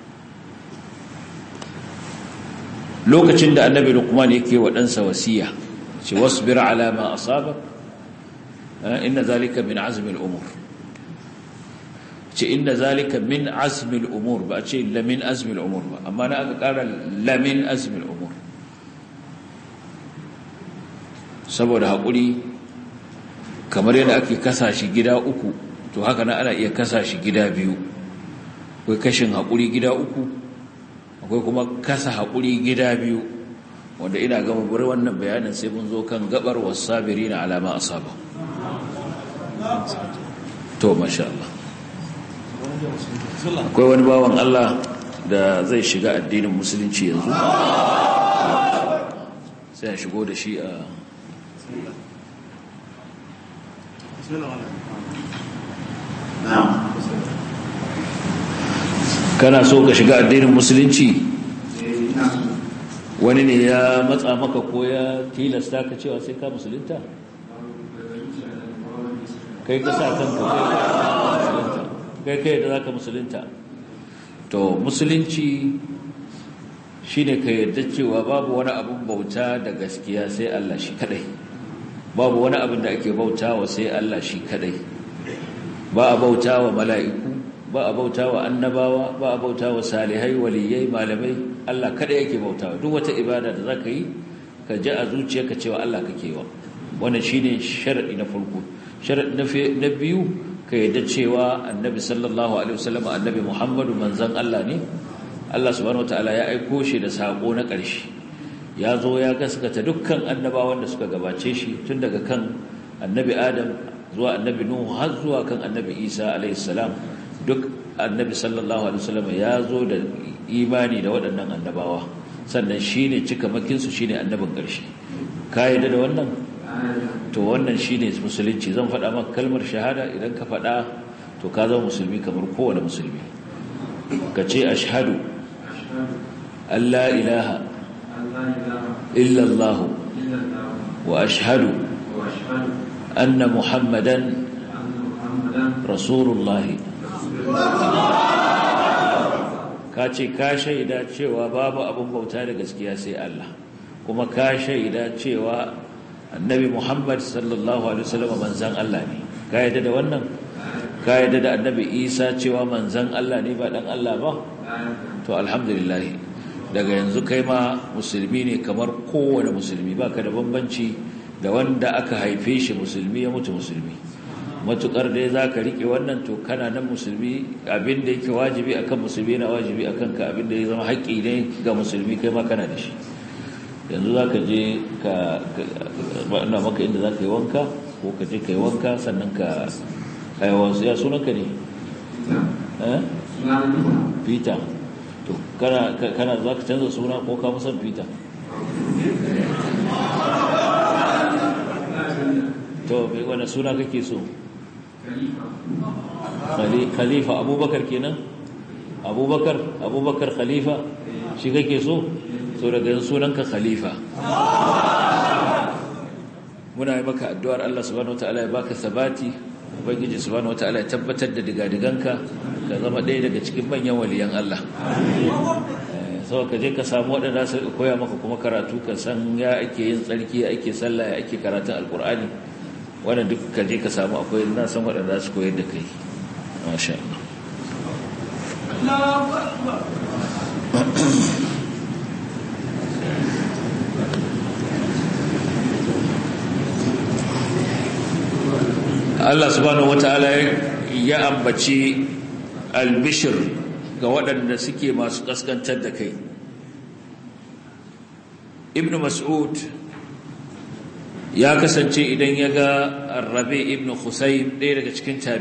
lokacin da annabi Luqman yake wa ɗansa wasiya ce wasbir ala ma asabak inna zalika min azmi al-umur ce inna zalika min azmi al-umur ba ce la min azmi al-umur ba amma na aka ƙara la min azmi al-umur saboda haƙuri kamar yadda ake kasa shi gida uku to haka na ana iya kasa shi gida biyu. Akwai kashin haƙuri gida uku akwai kuma kasa haƙuri gida biyu wanda ina gama bari wannan bayanin sai mun zo kan gabar was-sabirina ala ma asaba. To masha Allah akwai wani bawan Allah da zai shiga addinin musulunci yanzu sai ya shigo da shi a kana so ka shiga addinin musulunci wani ne ya matsa maka ko ya tilasta ka cewa sai ka musulunta kai ka sa kanka kai da zaka musulunta to musulunci shine ka yarda cewa babu wani abun bauta da gaskiya sai Allah shi kadai babu wani abin da ake bautawa sai Allah shi kadai ba a bautawa mala'iku ba a bautawa annabawa ba a bautawa salihai waliyai malamai Allah kadai yake bautawa duk wata ibada da zaka yi ka ji a zuciyarka cewa Allah kake wa wannan shine sharadi na farko sharadi na biyu ka yarda cewa annabi sallallahu alaihi wasallam annabi Muhammadu manzon Allah ne Allah subhanahu wataala ya aiko shi da sako na ƙarshe ya zo ya gaskata dukkan annabawan da suka gabace shi tun daga kan annabi Adam zuwa annabi Nuhu har zuwa kan annabi Isa alaihi salam duk annabi sallallahu alaihi wasallam ya zo da imani da waɗannan annabawa sannan shine cikamakin su shine annabin ƙarshe ka yarda da wannan to wannan shine musulunci zan faɗa maka kalmar shahada idan ka faɗa to ka zama musulmi kamar kowane musulmi ka ce ashhadu an la ilaha illa Allah wa ashhadu anna muhammadan rasulullahi ka ce ka shaida cewa babu abin bauta da gaskiya sai Allah kuma ka shaida cewa annabi Muhammad sallallahu alaihi wasallam manzon Allah ne ka yadda da wannan ka yadda da annabi Isa cewa manzon Allah ne ba dan Allah ba to alhamdulillah daga yanzu kai ma musulmi ne kamar kowane musulmi baka da bambanci da wanda aka haife shi musulmi ya mutu musulmi matukar dai zaka rike wannan to kana nan musulmi abinda yake wajibi akan musulmi na wajibi akan ka abinda ya zama haƙƙi ne ga musulmi kai ma kana da shi yanzu zaka je ka ina maka inda zaka yi wanka ko ka je kai wanka sannan ka aiwa ya sunanka ne Peter to kana zaka canza suna ko ka musan Peter to bai wani suna kake so Khalifa Abubakar kenan Abubakar Khalifa shi kake so daga yanzu sunanka Khalifa muna yi maka addu'ar Allah subhanahu wataala ya baka sabati ubangiji subhanahu wataala ya tabbatar da digadiganka ka zama ɗaya daga cikin manyan waliyan Allah sau ka je ka samu waɗanda su koya maka kuma karatu ka san ya ake yin tsarki ya ake sallah ya ake karatun alkur'ani wannan duk ka je ka samu akwai na san waɗanda su koyar da kai masha Allah Allah subhanahu wataala ya ambaci albishir ga waɗanda suke masu kaskantar da kai. Ibn Mas'ud ya kasance idan ya ga Rabi ibn Khusaym ɗaya daga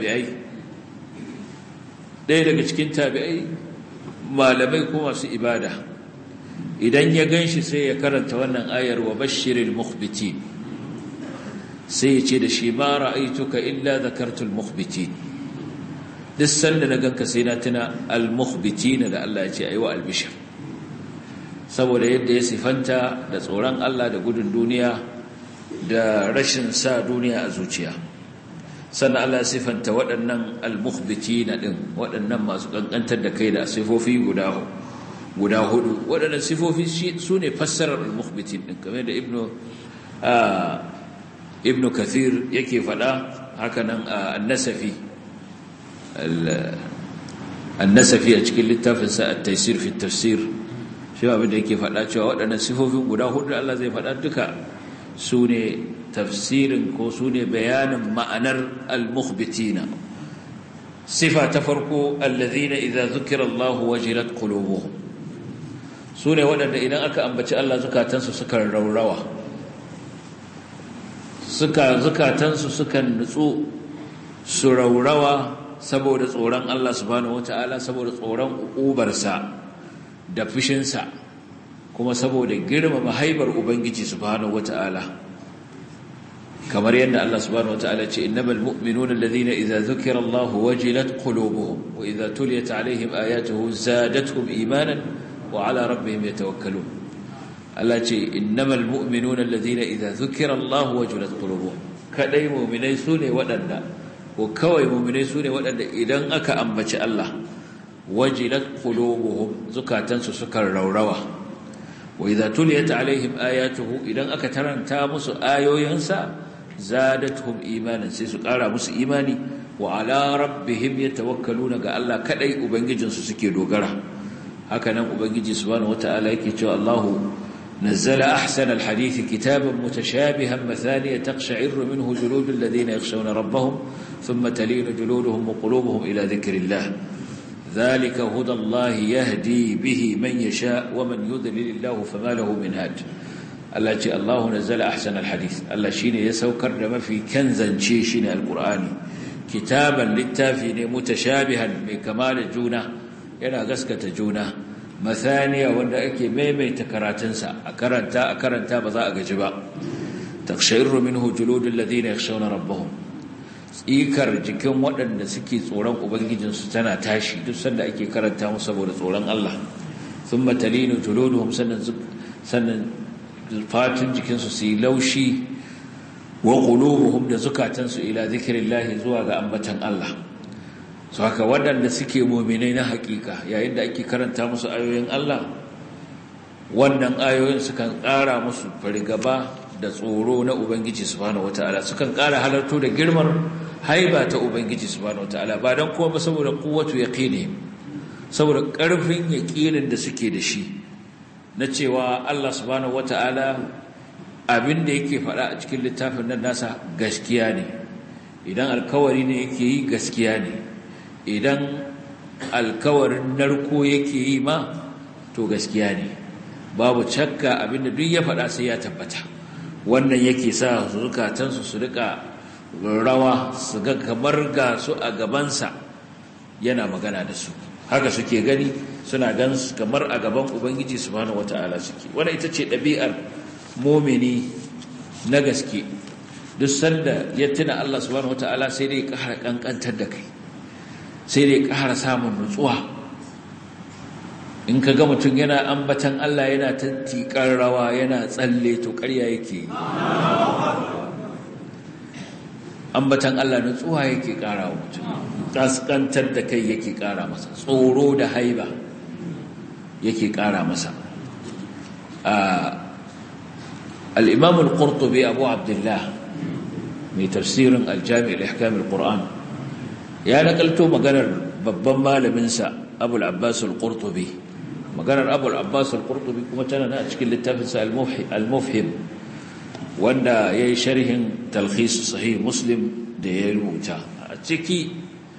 cikin tabi'ai malamai ko masu ibada, idan ya ganshi sai ya karanta wannan ayar wa bashiril mukhbitin, sai ya ce da shi ma ra'aituka illa dhakartul mukhbitin. Duk sanda na ganka sai na tuna al-mukhbitin da Allah ya ce ayi wa albishir, saboda yadda ya sifanta da tsoron Allah da gudun duniya da rashin sa duniya a zuciya. Sannan Allah ya sifanta waɗannan al-mukhbitin din, waɗannan masu kankantar da kai da sifofi guda hudu. Waɗannan sifofi su ne fassarar al-mukhbitin din, kamar da Ibn Kathir yake faɗa, haka nan An-Nasafi a cikin littafinsa At-Taysir fi at-Tafsir, shi abin da yake faɗa cewa waɗannan sifofin guda hudu Allah zai faɗa duka su ne tafsirin ko su ne bayanin ma'anar al-mukhbitina. Sifa ta farko alladhina idza dhukira Allah wajilat qulubuhum, su ne waɗanda idan aka ambaci Allah zukatansu sukan raurawa, zukatansu sukan nutsu su raurawa saboda tsoron Allah subhanahu wataala, saboda tsoron uqubarsa da fushinsa, kuma saboda girmama haibar ubangiji subhanahu wataala. kamar yadda Allah subhanahu wataala ce innamal mu'minuna alladhina idza dhukira Allah wajilat qulubuhum wa idza tuliyat alaihim ayatuhu zadatuhum imanan wa ala rabbihim yatawakkalun. Allah ce innamal mu'minuna alladhina idza dhukira Allah wajilat qulubuhum, kadai mu'minai sune wadanda ko kawai mu'minai sune wadanda idan aka ambaci Allah wajilat qulubuhum, zukatansu suka raurawa. Wa idza tuliyat alaihim ayatuhu, idan aka taranta musu ayoyinsa zadatuhum imanan, sai su kara musu imani. Wa ala rabbihim yatawakkaluna, ga Allah kadai ubangijinsu suke dogara. haka nan ubangiji subhanahu wataala yake cewa Allahu nazzala ahsana alhadith kitaban mutashabihan mathaniya taqsha'iru minhu juludul ladina yakhshawna rabbahum thumma talinu juluduhum wa qulubuhum ila dhikrillah dhalika hudallahi yahdi bihi man yasha wa man yudlil Allahu fama lahu min had. Allah ce Allahu nazzala ahsana alhadith, Allah shine ya saukar da mafi kyan zance shine alqur'ani, kitaban littafi ne mutashabihan mai kama da juna, yana gaskata juna, mathaniya wanda ake maimaita karatunsa, a karanta ba za a gaji ba. Taqshayru minhu juludul ladina yakhshawna rabbahum, tsikar jikin waɗanda suke tsoron ubangijinsu tana tashi duk sanda ake karanta musu saboda tsoron Allah. Thumma talinu juluduhum, sannan fatin jikinsu su yi laushi, wa qulubuhum, da zukatansu ila zikrillahi, zuwa ga ambatan Allah. So haka waɗanda suke mu'minai na hakika, yayin da ake karanta musu ayoyin Allah, wannan ayoyin sukan ƙara musu fargaba da tsoro na Ubangiji subhanahu wataala, sukan ƙara halarto da girmar haiba ta Ubangiji subhanahu wataala, ba dan kuma saboda quwwatu yaqini, saboda ƙarfin yaqinin da suke da shi na cewa Allah subhanahu wataala abin da yake faɗa a cikin littafin nan nasa gaskiya ne, idan alkawari ne yake yi gaskiya ne, idan alkawarin narko yake yi ma to gaskiya ne, babu shakka abinda duk ya faɗa sai ya tabbata. Wannan yake sa zukatansu su rika rawa, su ga kamar ga su a gabansa yana magana da su, haka suke gani, suna gan kamar a gaban Ubangiji subhanahu wataala suke. Wannan ita ce ɗabi'ar mumini na gaske, duk sanda ya tuna Allah subhanahu wataala sai dai ƙara kankantar da kai, sai dai ƙara samun nutsuwa. In ka ga mutum yana ambatan Allah, yana tantikar rawa, yana tsalle, to ƙarya yake. Ambatan Allah nutsuwa yake ƙara wa mutum, kaskantar da kai yake ƙara masa, tsoro da haiba yake ƙara masa. Al-Imam al-Qurtubi, Abu Abdullah, mai tafsirin al-Jami' al-Ihkam al-Qur'an, ya nakalto maganar babban malaminsa Abu al-Abbas al-Qurtubi. Maganar Abu al-Abbas al-Qurtubi kuma tana a cikin littafinsa al-Mufhim, wanda yayi sharhin talkhis sahih Muslim da ya rubuta a ciki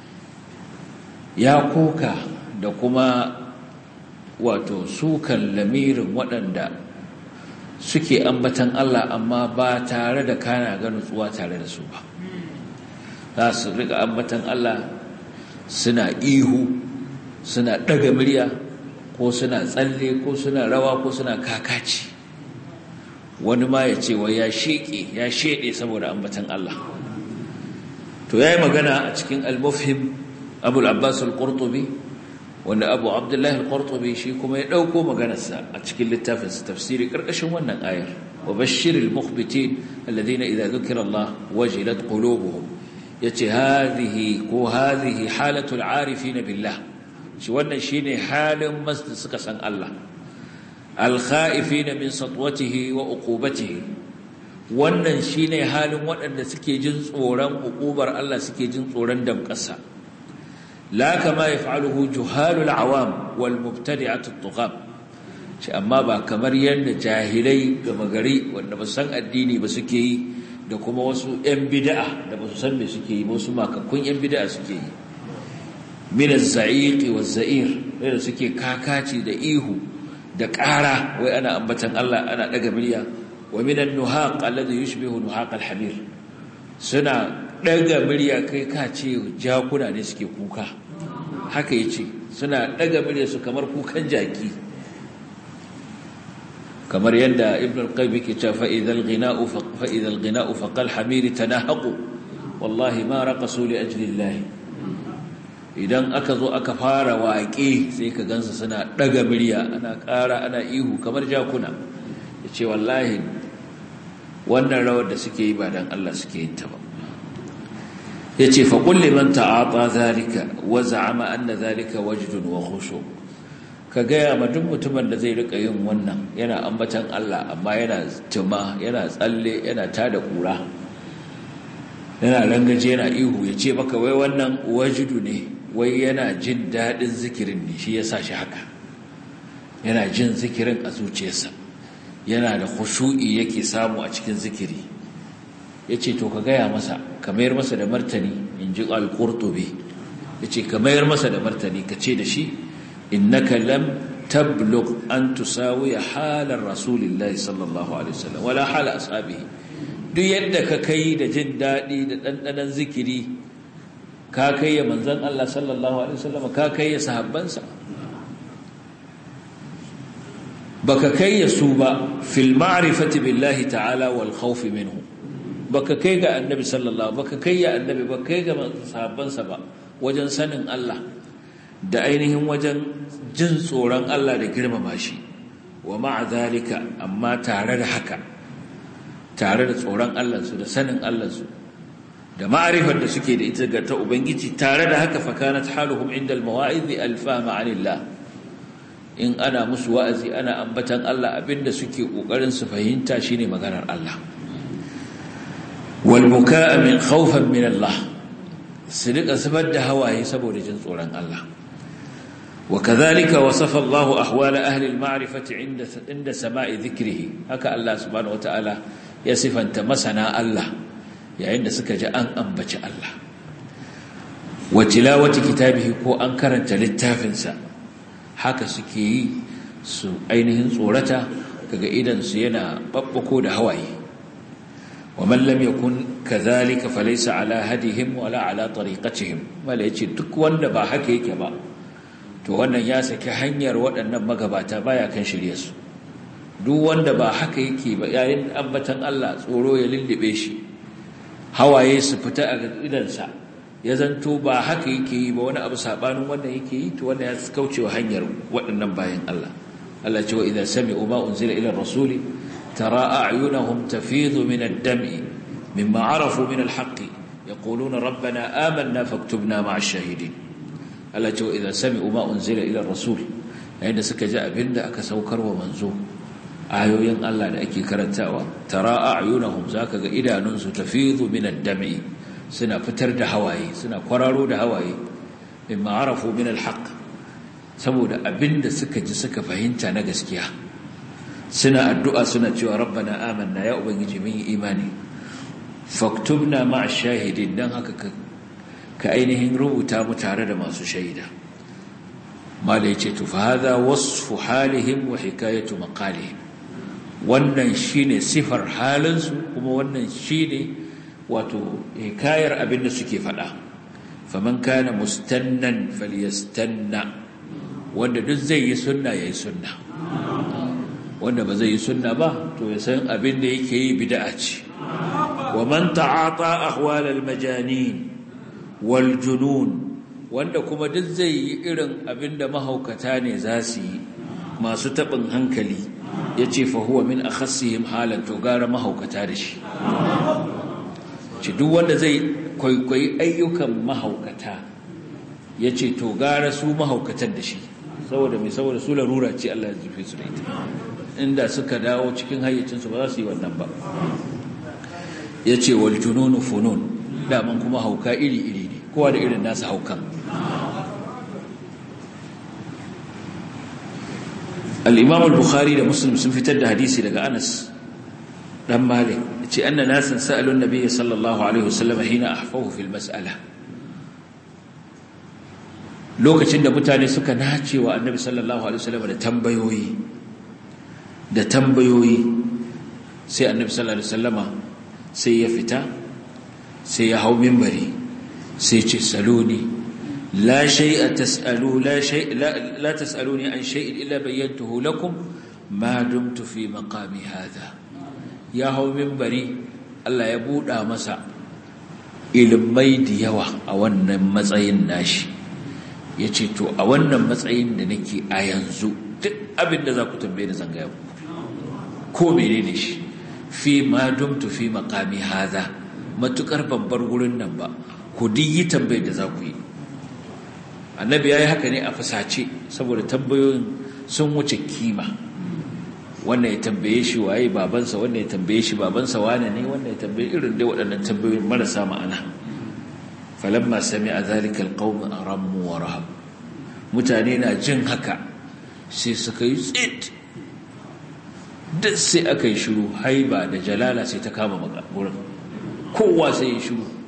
ya koka da kuma wato sukan lamirin waɗanda suke ambatan Allah amma ba tare da kana ga nutsuwa tare da su ba. Za su riga ambatan Allah suna ihu, suna ɗaga murya, ko suna tsalle, ko suna rawa, ko suna kakaci. Wani ma ya ce wai ya sheɗe saboda ambatan Allah. To ya yi magana a cikin al-mufhim Abu al-Abbas al-Qurtubi, wanda Abu Abdullah al-Qurtubi shi kuma ya ɗauko maganarsa a cikin littafinsa tafsiri ƙarƙashin wannan ayar. Wa bashiril mukhbitin alladhina idza dhukira Allah wajilat qulubuhum. Yace hadhihi halatul arifina billah. Shi wannan shine halin masu suka san Allah. Al-khaifina min satwatihi wa uqubatihi. Wannan shine halin waɗanda suke jin tsoron uqubar Allah, suke jin tsoron damƙasa. La kama yaf'aluhu juhalul awam wal mubtadi'atu at-tughab. Shi amma ba kamar yanda jahilai da magari wanda ba san addini ba suke yi, da kuma wasu ƴan bid'a da ba su san me suke yi, wasu makakkun ƴan bid'a suke yi. Min az-za'iq waz-za'ir, da suke kakaci da ihu da ƙara, wai ana ambatan Allah ana daga murya. Wa min an-nuhaq alladhi yushbihu nuhaq al-hamir, suna daga murya kai ka ce jakuna ne suke kuka. Haka yace suna daga murya su kamar kukan jaki, kamar yadda Ibn al-Qayyim yake cewa fa idhal ghina'u faqal hamir tanahaqu wallahi ma raqasu li ajli Allah. Idan aka zo aka fara waƙe sai ka gansu suna daga murya, ana ƙara ana ihu kamar jakuna. Yace wallahi wannan rawar da suke yi ba dan Allah suke yin ta ba. Yace fa qul liman ta'ata zalika wa za'ama anna zalika wajdun wa khushu'. Ka gaya ma duk mutumin da zai rika yin wannan, yana ambatan Allah amma yana tuma, yana tsalle, yana tada kura, yana rangaje, yana ihu, ya ce maka wai wannan wajidu ne, wai yana jin daɗin zikirin ne, shi ya sa shi haka. Yana jin zikirin a zuciyarsa, yana da khushu'i yake samu a cikin zikiri. Ya ce to ka gaya masa, ka mayar masa da martani, in ji al-Qurtubi. Ya ce ka mayar masa da martani, ka ce da shi, innaka lam tablugh an tusawiya halar rasulillahi sallallahu alaihi wasallam wala hala ashabihi. Duk yadda ka kai da jin daɗi da ɗanɗanon zikiri, ka kai ya manzon Allah sallallahu alaihi wasallam, ka kai ya sahabbansa, baka kai ya su ba fil ma'rifati billahi ta'ala wal khawf minhu. Baka kai ga annabi sallallahu, baka kai ya annabi, baka kai ga sahabbansa ba wajen sanin Allah da ainihin wajen jin tsoron Allah da girmama shi. Wa ma'a zalika, amma tare da haka, tare da tsoron Allahnsu da sanin Allahnsu da ma'arifar da suke da ita ga ta Ubangiji, tare da haka fakanat haluhum inda al-mawa'idhi alfama anillah. In ana musu wa'azi ana ambatan Allah, abinda suke kokarin su fahimta shine maganar Allah. Wal bukaa min khawfan min Allah, su rika zubar da hawaye saboda jin tsoron Allah. وكذلك وصف الله أحوال أهل المعرفة عند سماع ذكره. هكا الله سبحانه وتعالى يصف أنت مسنا الله يعني سكج أن أنبت الله. وتلاوة كتابه كو أنكرنت للتافنسا haka suke yi su ainihin tsorata kaga idan su yana babbako da hawaye. wa man lam yakun kadhalika falaysa ala hadihim wala ala tariqatihim. wala yace duk wanda ba haka yake ba, to wannan ya saki hanyar waɗannan magabata, baya kan shiryarsu. Duk wanda ba haka yake ba, yayin ambatan Allah tsoro ya lullube shi, hawaye su fita a idansa, ya zanto ba haka yake yi ba, wani abu sabanin wannan yake yi, to wannan ya kaucewa hanyar waɗannan bayan Allah. Allah ce wa idza sami'u ma unzila ila ar-rasuli tara a'yunahum tafidu min ad-dam'i mimma 'arafu min al-haqqi yaquluna rabbana amanna faktubna ma'a ash-shahidin. Allah ce wa idan sami'u ma unzila ila rasul, yayin da suka ji abinda aka saukar wa manzo, ayoyin Allah da ake karantawa, tara a'yunahum, zaka ga idanunsu tafidu min ad-dam'i, suna fitar da hawaye, suna kwararo da hawaye, mimma arafu min al-haqq, saboda abinda suka ji suka fahimta na gaskiya. Suna addu'a suna cewa rabbana amanna, ya ubangiji mun yi imani, faktubna ma'a shahidin, dan haka ka ainihin rubuta mu tare da masu shaida. Mala yace to fa hadha wasfu halihim wa hikayatu maqalihim, wannan shine sifar halinsu kuma wannan shine wato hikayar abinda suke faɗa. Faman kana mustannan falyastanna, wanda duk zai yi sunna yayi sunna, wanda ba zai yi sunna ba to ya san abinda yake yi bid'a ce. Wa man ta'ata ahwal al-majanin wal junun, wanda kuma duk zai yi irin abinda mahaukata ne za su yi, masu taɓin hankali, ya ce fa huwa min akhassihim halan, to gara mahaukata da shi. Ce duk wanda zai kwaikwayi ayyukan mahaukata, ya ce to gara su mahaukatan da shi, saboda su larura ce Allah ya jefe su da ita, inda suka dawo cikin hayyacinsu ba za su yi wannan ba. Ya ce wal jununu funun, daman kuma hauka iri-iri ne, kowa da irin nasa haukan. al-Imam al-Bukhari da Muslim sun fitar da hadisi daga Anas dan Malik, yace anna nasan sa'alu an-nabiy sallallahu alaihi wasallam hina ahfahu fil mas'ala. Lokacin da mutane suka nace wa annabi sallallahu alaihi wasallam da tambayoyi sai annabi sallallahu alaihi wasallama sai ya fita, sai ya hau minbari, sai ce saluni لا شيء تسألوا لا تسألوني عن شيء إلا بينته لكم ما دمت في مقامي هذا. يا هو منبري الله يبودا مسا ilmai da yawa a wannan matsayin nashi, yace to a wannan matsayin da nake a yanzu duk abin da za ku tambaye ni zan ga muku ko menene shi, fi ma dumtu fi maqami hadha, matukar babbar gurin nan ba ku yi tambayar da za ku yi. Annabi yayi haka ne a fasace saboda tambayoyin sun wuce kima. Wannan ya tambaye shi waye babansa, wannan ya tambaye shi babansa wane ne, wannan ya tambaye irin dai waɗannan tambayoyin marasa ma'ana. Falamma sami'a dhalika alqawm arammu wa rahab, mutane na jin haka sai suka yi tsit, duk sai aka yi shiru, haiba da jalala sai ta kama gurin, kowa sai ya shiru.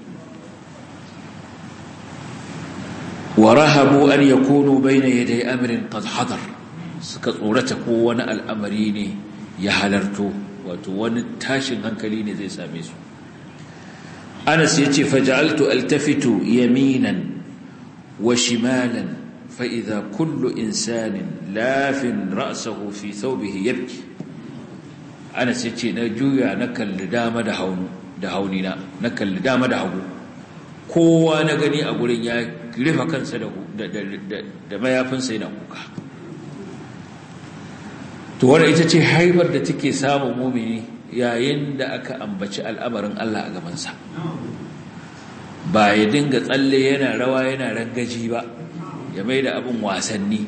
ورهبوا أن يكونوا بين يدي أمر قد حضر, suka tsorata ko wani al'amari ne ya halarto, wato wani tashin hankali ne zai same su. Anas yace faj'altu altafitu yaminan wa shimalan fa idha kullu insanin lafin ra'sahu fi thawbihi yabki. Anas yace na juya na kalli dama da haunina, na kalli dama da hagu, kowa na gani a gurin ya rufe kansa da mayafinsa yana kuka. To wannan ita ce haibar da take samun mumini yayin da aka ambaci al'amarin Allah a gabansa, ba ya dinga tsalle yana rawa yana rangaji ba, ya mai da abin wasanni,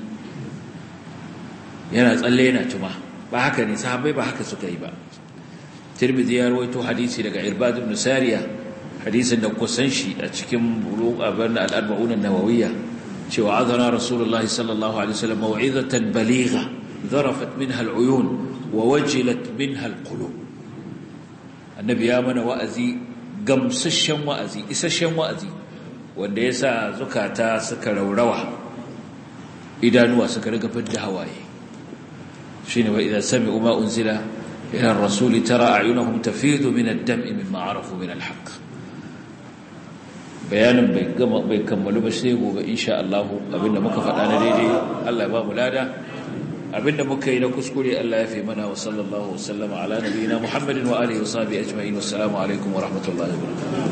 yana tsalle yana tuma, ba haka ne, sahabbai ba haka suka yi ba. Tirmidhi ya rawaito hadisi daga Irbad ibn Sariya, hadisin da kusan shi a cikin abin al-arba'un an-nawawiyya, cewa azana rasulullahi sallallahu alaihi wasallam mau'izatan baligha zarafat minha al-uyun wa wajilat minha al-qulub. Annabi ya mana wa'azi, gamsashen wa'azi, isasshen wa'azi, wanda yasa zukata suka raurawa, idanuwa suka riga fidda hawaye. Shine wa idza sami'u ma unzila ila ar-rasuli tara a'yunahum tafidu min ad-dam'i mimma 'arafu min al-haqq. Bayanin bai kammalu ba sai gobe insha Allah. Abinda muka faɗa na daidai Allah ya ba mu lada, abinda muka yi na kuskure Allah ya fi mana. Wa sallallahu wasallama ala nabiyina Muhammadin wa alihi wa sahbihi ajma'in. Wassalamu alaikum wa rahmatullahi wa barakatuh.